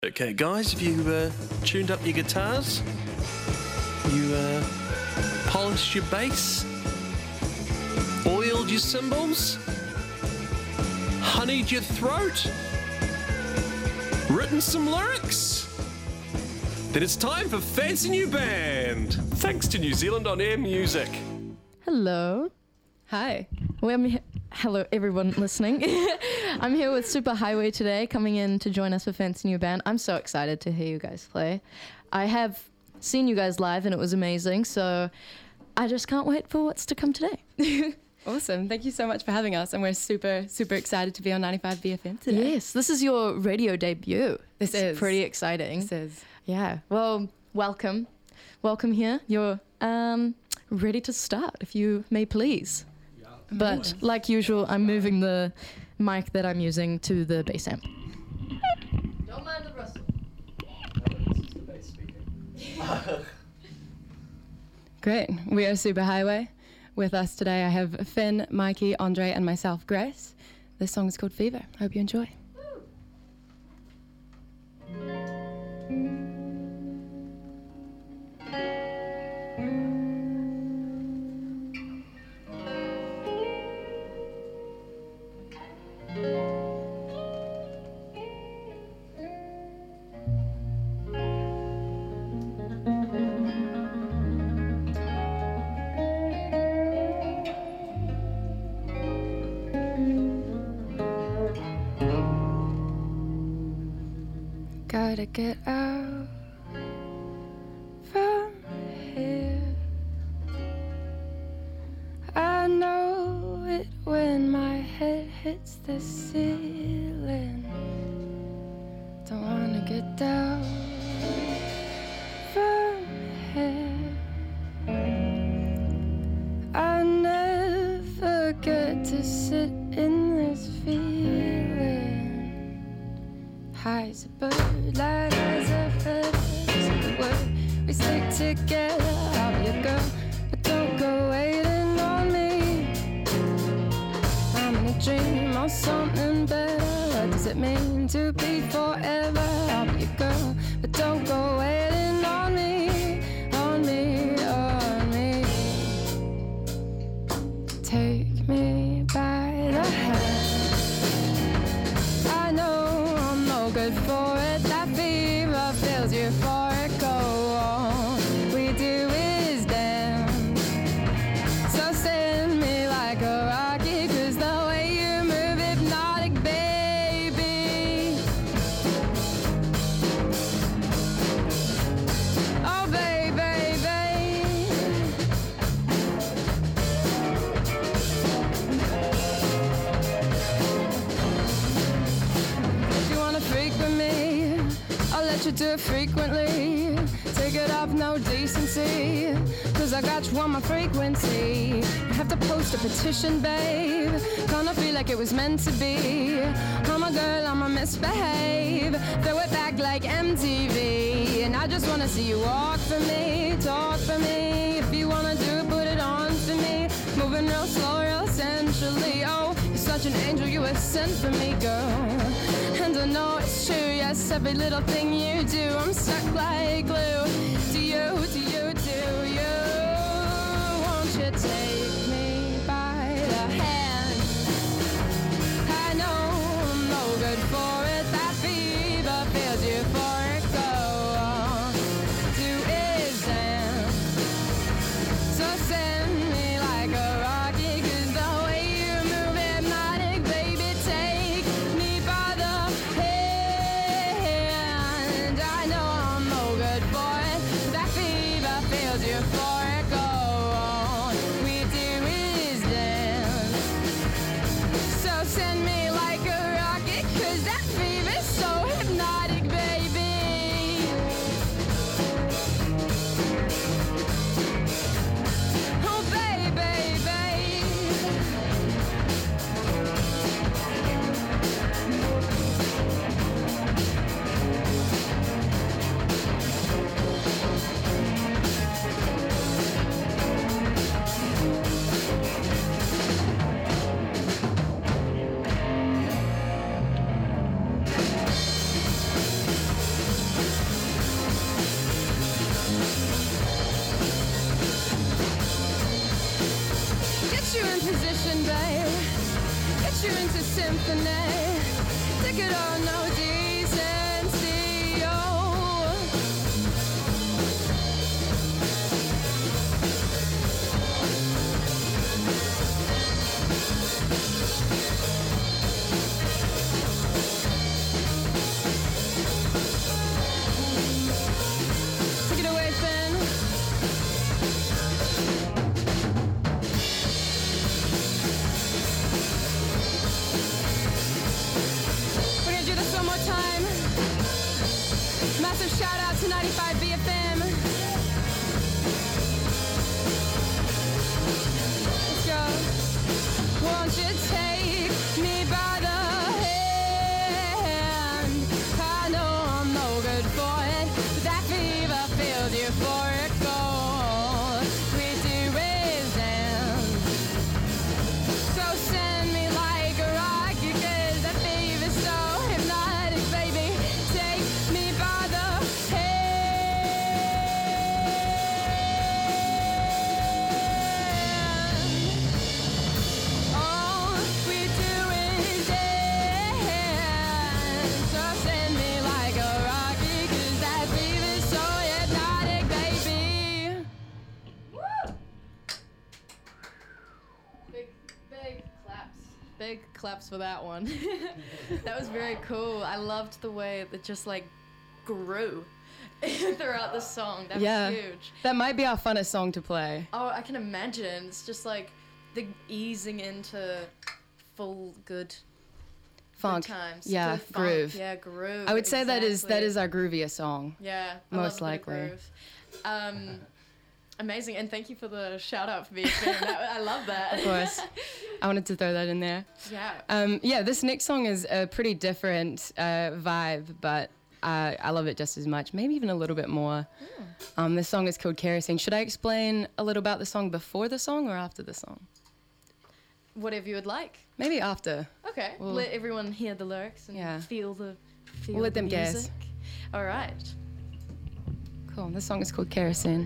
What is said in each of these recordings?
Okay, guys, have you tuned up your guitars? You polished your bass? Oiled your cymbals? Honeyed your throat? Written some lyrics? Then it's time for Fancy New Band, thanks to New Zealand On Air Music. Hello. Hi. Hello, everyone listening. I'm here with Superhighway today, coming in to join us for Fancy New Band. I'm so excited to hear you guys play. I have seen you guys live and it was amazing, so I just can't wait for what's to come today. Awesome. Thank you so much for having us, and we're super, super excited to be on 95 BFM today. Yes, this is your radio debut. This It's is. pretty exciting. This is. Yeah, well, welcome. Welcome here. You're ready to start, if you may please. But like usual, I'm moving the mic that I'm using to the bass amp. Don't mind the rustle. Great. We are Superhighway. With us today, I have Finn, Mikey, Andre, and myself, Grace. This song is called Fever. Hope you enjoy. Gotta get out from here. I know it when my head hits the ceiling. Don't wanna get down from here. I never get to sit in this feeling. High as a bird, light as a feather. Say the word, we stick together. I'll be your girl, but don't go waiting on me. I'm in a dream of something better. What does it mean to be forever? I'll be your girl, but don't go waiting on me, on me, on me. Take me by the hand. I know I'm no good for it. That fever fills you for it. Go on. We do is dance. So send me like a rocket, 'cause the way you move hypnotic, baby. Oh, baby, baby. If you wanna freak with me, I'll let you do it frequently. Take it off, no decency, 'cause I got you on my frequency. You have to post a petition, babe. Kinda feel like it was meant to be. I'm a girl, I'ma misbehave. Throw it back like MTV. And I just wanna see you walk for me, talk for me. If you wanna do it, put it on for me. Moving real slow, real sensually. Oh, you're such an angel, you were sent for me, girl. And I know it's true, yes, every little thing you do, I'm stuck like glue. To you, to you, to you. Won't you take me by the hand? I know I'm no good for it. That fever fills you for it. Go on. Do is dance. So send me like a rocket, 'cause the way you move hypnotic, baby, take me by the hand. I know I'm no good for it. That fever fills you for it. Go on. We do is dance. So send me like a rocket, 'cause that fever's so hypnotic, baby. Oh, baby, baby. position, babe. Get you into symphony. Take it all, no decency, oh. Take it away, Finn. We're gonna do this one more time. Massive shout out to 95 BFM. Let's go. Won't you take me by the hand? I know I'm no good for it, but that fever feels euphorical. We do is dance. So send me like a rocket, 'cause that fever's so hypnotic, baby. Take me by the hand. All we do is dance. So send me like a rocket, 'cause that fever's so hypnotic, baby. Big claps. Big claps for that one. That was very cool. I loved the way that just like grew throughout the song. That Yeah. was huge. That might be our funnest song to play. Oh, I can imagine. It's just like the easing into full good Funk. times. Yeah, Good funk. groove. Yeah, groove. I would say that exactly. is our grooviest song. Yeah, I Most love a bit of likely. groove. Amazing, and thank you for the shout out for BFM. I love that. Of course. I wanted to throw that in there. Yeah. Yeah, this next song is a pretty different vibe, but I love it just as much, maybe even a little bit more. This song is called Kerosene. Should I explain a little about the song before the song or after the song? Whatever you would like. Maybe after. Okay. Well- let everyone hear the lyrics and Yeah. feel the We'll let them guess. music. All right. Cool. This song is called Kerosene.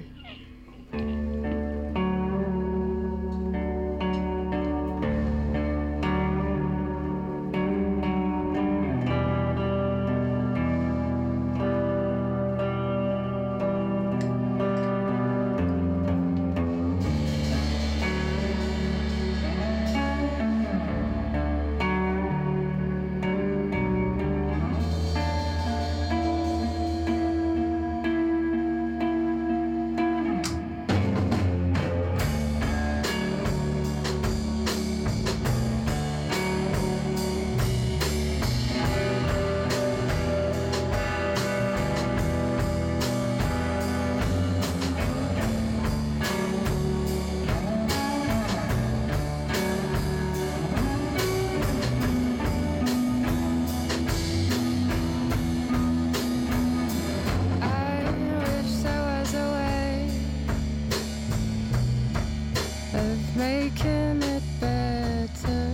I wish there was a way of making it better.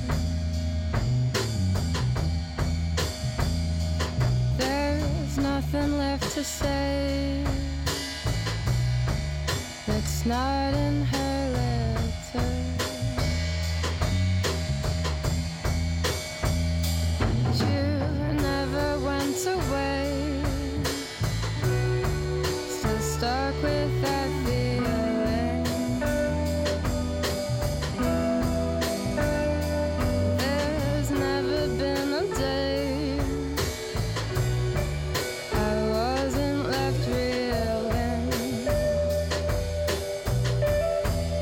There's nothing left to say that's not in her letter. You never went away. Still stuck with that feeling. There's never been a day I wasn't left reeling.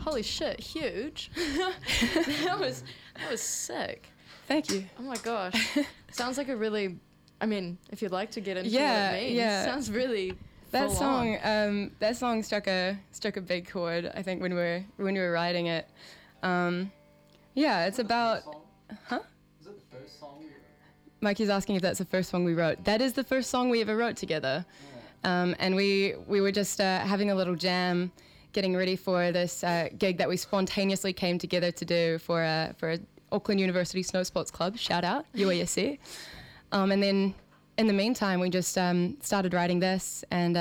Holy shit, huge. that was sick. Thank you. Oh my gosh. Sounds like a really, I mean, if you'd like to get into Yeah, what it means, yeah. sounds really That full song, on. that song struck a big chord. I think when we were writing it. Yeah, it's about. Huh? Is it the first song you wrote? Mikey's asking if that's the first song we wrote. That is the first song we ever wrote together. And we were just having a little jam, getting ready for this gig that we spontaneously came together to do for Auckland University Snow Sports Club. Shout out, UASC. And then in the meantime, we just started writing this. And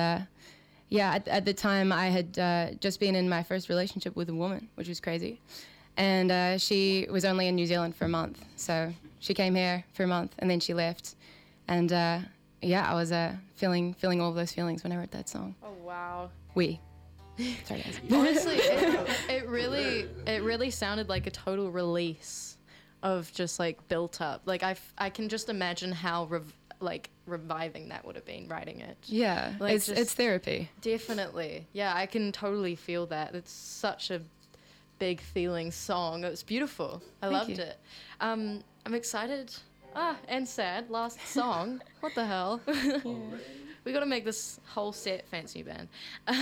at the time, I had just been in my first relationship with a woman, which was crazy. And she was only in New Zealand for a month. So she came here for a month and then she left. And I was feeling all of those feelings when I wrote that song. Oh, wow. Sorry, guys. Honestly, it really sounded like a total release of just like built up. Like I can just imagine how reviving that would have been writing it. Yeah, Like, it's therapy. Definitely. Yeah, I can totally feel that. It's such a big feeling song. It was beautiful. I Thank loved you. it. I'm excited. And sad. Last song. What the hell? We got to make this whole set Fancy New Band.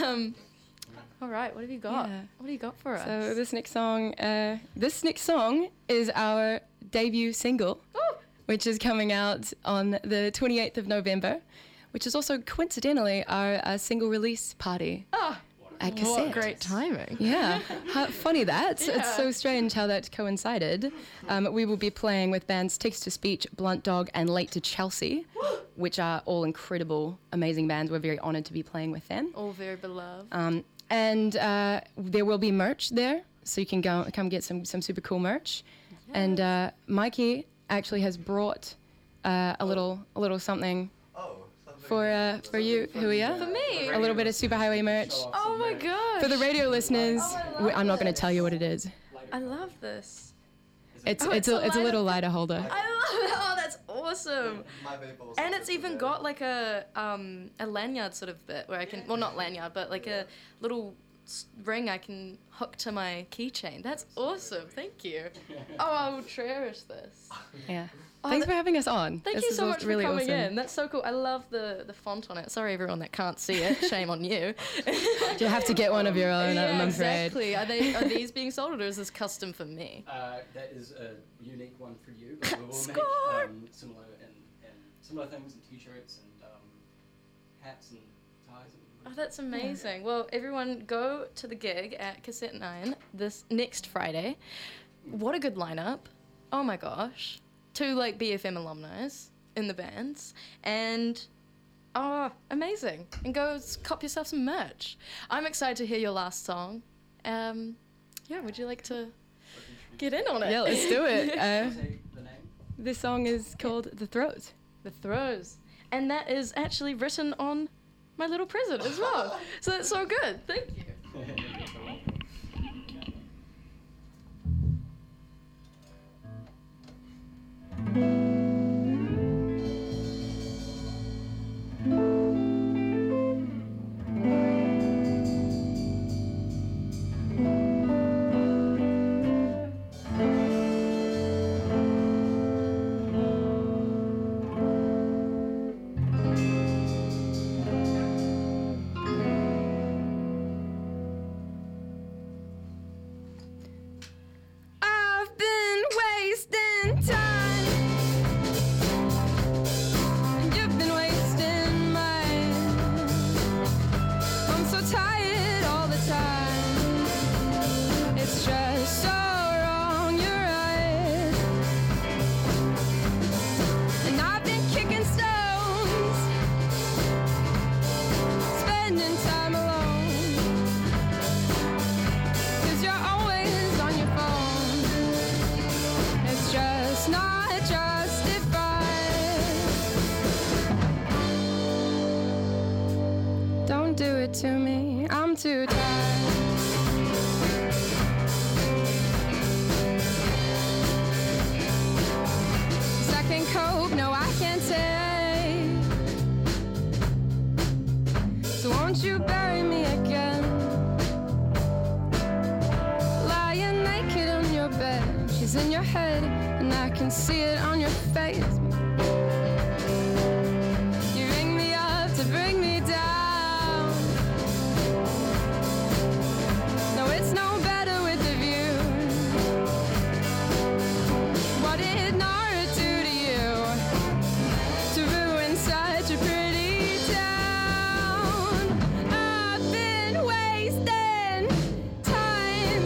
All right, what have you got? Yeah. What do you got for us? So this next song is our debut single, which is coming out on the 28th of November, which is also coincidentally our single release party at Cassette. What great timing. Yeah, how funny that. Yeah. It's so strange how that coincided. We will be playing with bands Text to Speech, Blunt Dog, and Late to Chelsea, which are all incredible, amazing bands. We're very honoured to be playing with them. All very beloved. And there will be merch there, so you can come get some super cool merch. Yes. And Mikey actually has brought a little something for you, Huia. For me? A little bit of Superhighway merch. Oh my gosh. For the radio listeners, I'm not going to tell you what it is. I love this. It's Oh, it's it's a a it's a light little up- lighter holder. I love it. Oh, that's awesome. And it's even got like a lanyard sort of bit where I can, well, not lanyard, but like a little ring I can hook to my keychain. That's awesome. Thank you. Oh, I will cherish this. Yeah. Oh, Thanks for having us on. Thank This you is so much really for coming awesome. in. That's so cool. I love the font on it. Sorry, everyone that can't see it. Shame on you. You have to get one of your own, Yeah, I'm afraid. exactly. Are these being sold or is this custom for me? That is a unique one for you, but we will Score! make similar things and t-shirts and hats and ties. Oh, that's amazing. Well, everyone go to the gig at Cassette 9 this next Friday. What a good lineup. Oh my gosh. 2 like BFM alumni in the bands. And amazing. And go cop yourself some merch. I'm excited to hear your last song. Would you like to get in on it? Yeah, let's do it. Say the name. This song is called The Throat. The Throws. And that is actually written on my little present as well. So that's so good. Thank you. I've been wasting time, and you've been wasting mine. I'm so tired all the time. It's just so wrong, you're right. And I've been kicking stones, spending time alone. 'Cause you're always on your phone. It's just not justified. Don't do it to me, I'm too tired. 'Cause I can't cope, no I can't take. So won't you bury me again? is in your head, and I can see it on your face. You ring me up to bring me down. No, it's no better with the view. What did Nara do to you to ruin such a pretty town? I've been wasting time,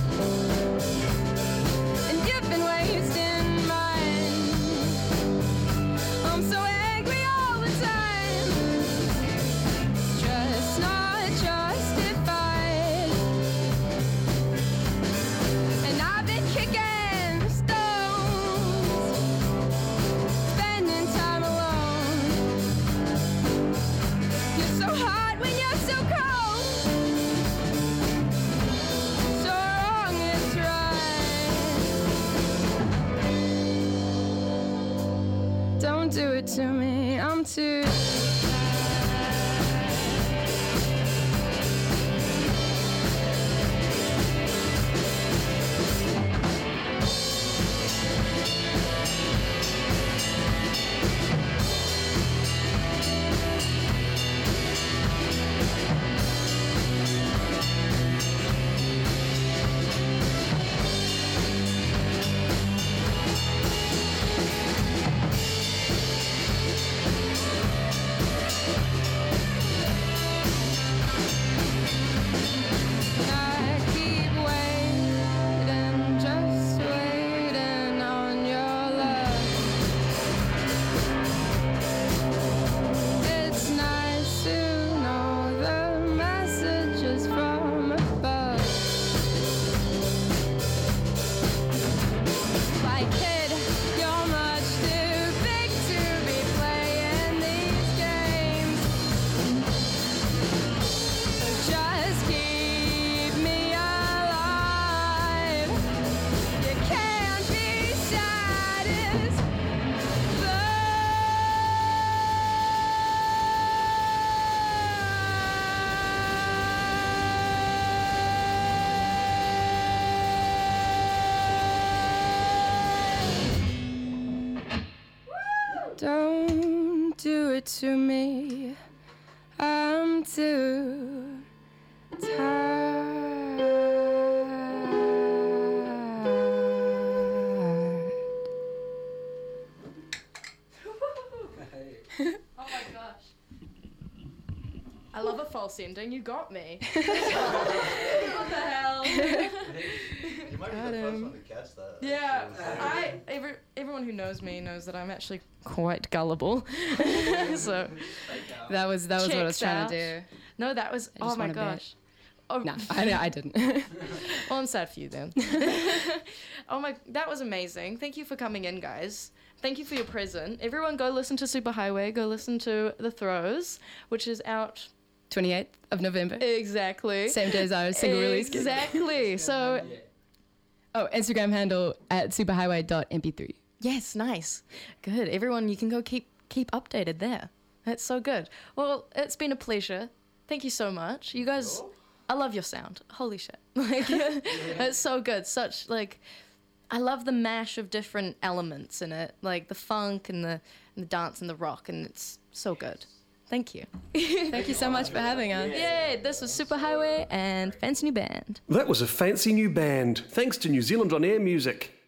and you've been wasting mine. I'm so angry all the time, just not justified. And I've been kicking stones, spending time alone. You're so hot when you're so cold, so wrong is right. Don't do it to me, I'm too. I keep waiting, just waiting on your love. It's nice to know the messages from above. Like, kid, you're much too big to be playing these games. Just keep me alive. You can't be satisfied. Don't do it to me. I'm too tired. Oh my gosh. I love a false ending. You got me. What the hell? You might Got be the first him. one to catch that. Yeah, everyone who knows me knows that I'm actually quite gullible. So That was what I was checks trying out. to do. No, that was I oh just my wanna bet. gosh. Oh No, I didn't. well, I'm sad for you then. Oh my, that was amazing. Thank you for coming in, guys. Thank you for your present. Everyone, go listen to Superhighway. Go listen to The Throws, which is out 28th of November. exactly. Same day as our single release. gig. Exactly. So Oh, Instagram handle at superhighway.mp3. yes, nice, good. Everyone, you can go keep updated there. That's so good. Well, it's been a pleasure. Thank you so much, you guys. I love your sound. Holy shit! Like, it's so good. Such like, I love the mash of different elements in it, like the funk and the dance and the rock, and it's so good. Thank you. Thank you so much for having us. Yay! This was Superhighway and Fancy New Band. That was a fancy new band. Thanks to New Zealand On Air Music.